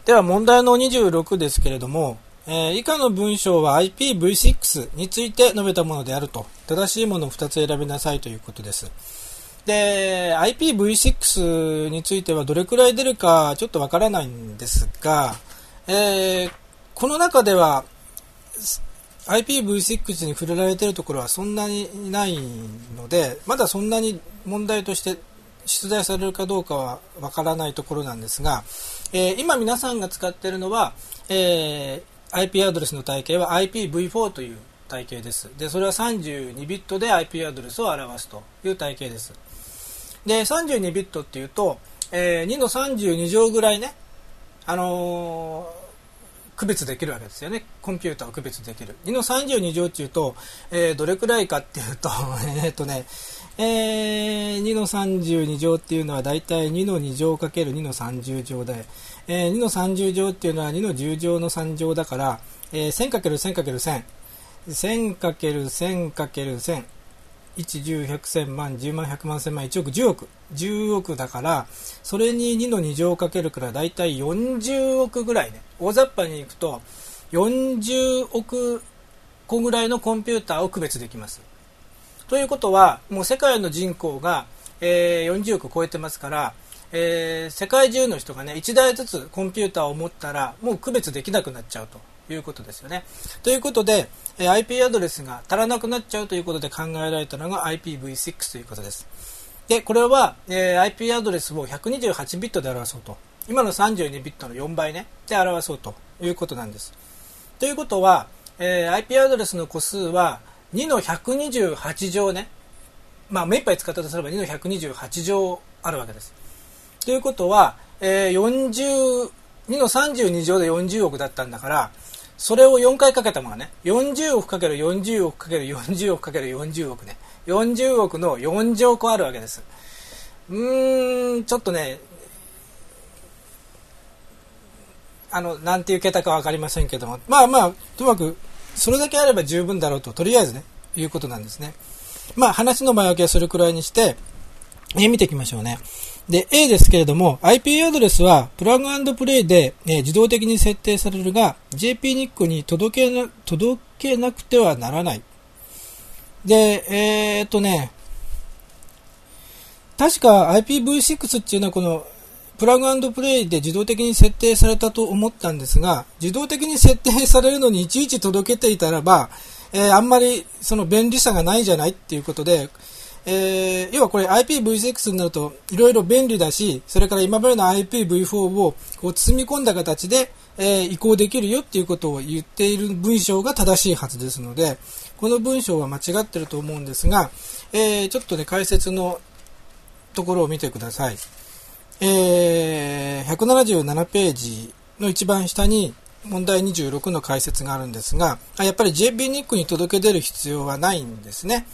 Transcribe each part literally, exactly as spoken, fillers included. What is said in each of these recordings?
では問題のにじゅうろくですけれども、えー、以下の文章は アイピーブイシックス について述べたものであると。正しいものをふたつ選びなさいということです。で、アイピーブイシックス についてはどれくらい出るかちょっとわからないんですが、えー、この中では アイピーブイシックス に触れられているところはそんなにないので、まだそんなに問題として出題されるかどうかはわからないところなんですが、えー、今皆さんが使っているのは、えー、アイピー アドレスの体系は アイピーブイフォー という体系です。で、それはさんじゅうにビットで アイピー アドレスを表すという体系です。で、さんじゅうにビットっていうと、えー、にのさんじゅうに乗ぐらいね、あのー、区別できるわけですよね。コンピューターを区別できる。にのさんじゅうに乗っていうと、えー、どれくらいかっていうと、えっとね、えー、にのさんじゅうに乗っていうのはだいたいにのに乗かけるにのさんじゅう乗で、えー、にのさんじゅう乗っていうのはにのじゅう乗のさん乗だから、えー、せんかけるせんかけるせん。せんかけるせんかけるせん。いち、じゅう、ひゃく、せんまん、じゅうまん、ひゃくまん、せんまん、いちおく、じゅうおく。じゅうおくだから、それににのに乗かけるからだいたいよんじゅうおくぐらいね。大雑把にいくとよんじゅうおく個ぐらいのコンピューターを区別できます。ということは、もう世界の人口が、えー、よんじゅうおく超えてますから、えー、世界中の人がね、いちだいずつコンピューターを持ったら、もう区別できなくなっちゃうということですよね。ということで、えー、アイピー アドレスが足らなくなっちゃうということで考えられたのが アイピーブイシックス ということです。で、これは、えー、アイピー アドレスをひゃくにじゅうはちビットで表そうと。今のさんじゅうにビットのよんばいね、で表そうということなんです。ということは、えー、アイピー アドレスの個数はにのひゃくにじゅうはち乗ね。まあ、目いっぱい使ったとすればにのひゃくにじゅうはち乗あるわけです。ということは、えー、よんじゅう、にのさんじゅうに乗でよんじゅうおくだったんだから、それをよんかいかけたものね。よんじゅうおくかけるよんじゅうおくかけるよんじゅうおくかけるよんじゅうおくね。よんじゅうおくのよん乗個あるわけです。うーん、ちょっとね、あの、なんていう桁かわかりませんけども、まあまあ、ともかく、それだけあれば十分だろうと、とりあえずね、いうことなんですね。まあ、話の前置きはそれくらいにして、え見ていきましょうね。で、A ですけれども、アイピー アドレスはプラグ&プレイで、えー、自動的に設定されるが、ジェーピーニック に届けな、届けなくてはならない。で、えー、っとね、確か アイピーブイシックス っていうのはこの、プラグ&プレイで自動的に設定されたと思ったんですが、自動的に設定されるのにいちいち届けていたらば、えー、あんまりその便利さがないじゃないっていうことで、えー、要はこれ アイピーブイシックス になるといろいろ便利だし、それから今までの アイピーブイフォー をこう包み込んだ形で、えー、移行できるよっていうことを言っている文章が正しいはずですので、この文章は間違ってると思うんですが、えー、ちょっとね、解説のところを見てください。えー、ひゃくななじゅうななページの一番下に問題にじゅうろくの解説があるんですが、やっぱり ジェーピーニック に届け出る必要はないんですね。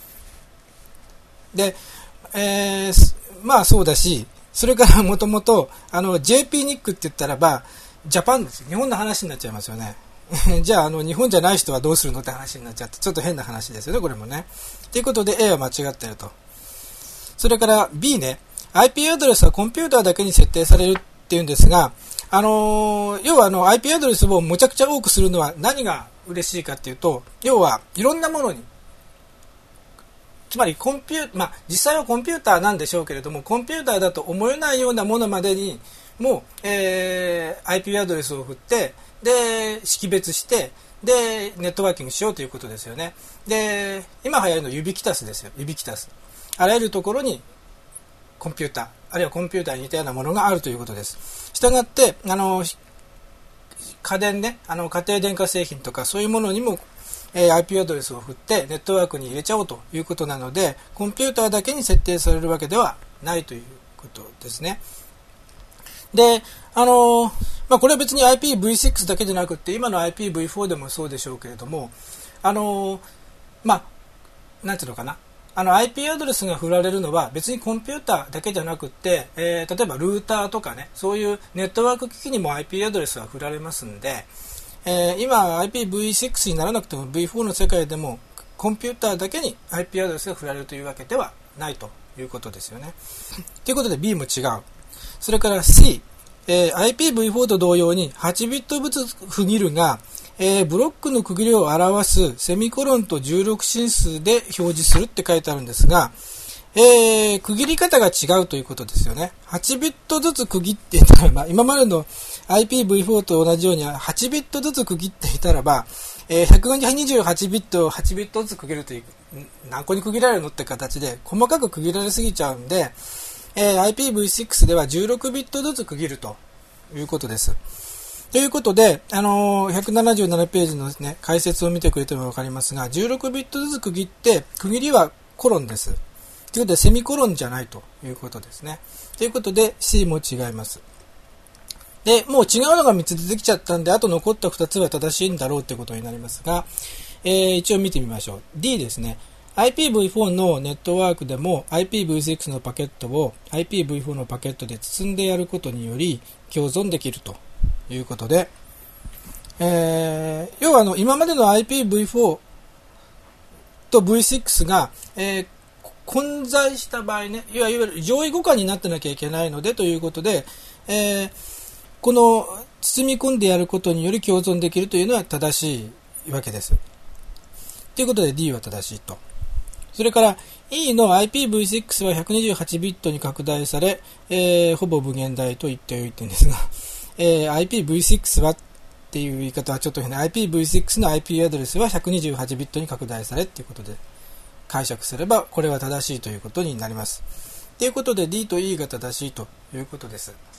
で、えー、まあそうだし、それからもともと ジェーピーニック って言ったらばジャパンですよ。日本の話になっちゃいますよね。じゃあ、あの日本じゃない人はどうするのって話になっちゃって、ちょっと変な話ですよね、これもね。ということで A は間違っていると。それから B ね、アイピー アドレスはコンピューターだけに設定されるっていうんですが、あのー、要はあの アイピー アドレスをむちゃくちゃ多くするのは何が嬉しいかっていうと、要はいろんなものに、つまりコンピュー、まあ実際はコンピューターなんでしょうけれども、コンピューターだと思えないようなものまでにもう、えー、アイピー アドレスを振って、で、識別して、で、ネットワーキングしようということですよね。で、今流行るのユビキタスですよ。ユビキタス。あらゆるところにコンピューター、あるいはコンピューターに似たようなものがあるということです。したがって、あの、家電ね、あの家庭電化製品とかそういうものにも、えー、アイピー アドレスを振ってネットワークに入れちゃおうということなので、コンピューターだけに設定されるわけではないということですね。で、あの、まあ、これは別に アイピーブイシックス だけじゃなくて、今の アイピーブイフォー でもそうでしょうけれども、あの、まあ、なんていうのかな。あの アイピー アドレスが振られるのは別にコンピューターだけじゃなくて、えー、例えばルーターとかね、そういうネットワーク機器にも アイピー アドレスは振られますんで、えー、今 アイピーブイシックス にならなくても ブイフォー の世界でもコンピューターだけに アイピー アドレスが振られるというわけではないということですよね。ということで B も違う。それから C、 えー、アイピーブイフォー と同様にはちビットずつ区切るが、えー、ブロックの区切りを表すセミコロンとじゅうろく進数で表示するって書いてあるんですが、えー、区切り方が違うということですよね。はちビットずつ区切っていたらば、今までの アイピーブイフォー と同じようにはちビットずつ区切っていたらば、えー、ひゃくにじゅうはちビットをはちビットずつ区切るという、何個に区切られるのって形で、細かく区切られすぎちゃうんで、えー、アイピーブイシックス ではじゅうろくビットずつ区切るということです。ということで、あのー、ひゃくななじゅうななページのですね、解説を見てくれてもわかりますが、じゅうろくビットずつ区切って、区切りはコロンです。ということで、セミコロンじゃないということですね。ということで、C も違います。で、もう違うのがみっつ出てきちゃったんで、あと残ったふたつは正しいんだろうということになりますが、えー、一応見てみましょう。D ですね。アイピーブイフォー のネットワークでも アイピーブイシックス のパケットを アイピーブイフォー のパケットで包んでやることにより共存できるということで、えー、要はあの今までの アイピーブイフォー と ブイシックス が、えー、混在した場合ね、いわゆる上位互換になってなきゃいけないのでということで、えー、この包み込んでやることにより共存できるというのは正しいわけです。ということで D は正しいと。それから E の アイピーブイシックス はひゃくにじゅうはちビットに拡大され、えー、ほぼ無限大と言っておいてるんですが、えー、アイピーブイシックス はっていう言い方はちょっと変な アイピーブイシックス の アイピー アドレスはひゃくにじゅうはちビットに拡大されということで解釈すればこれは正しいということになります。ということで D と E が正しいということです。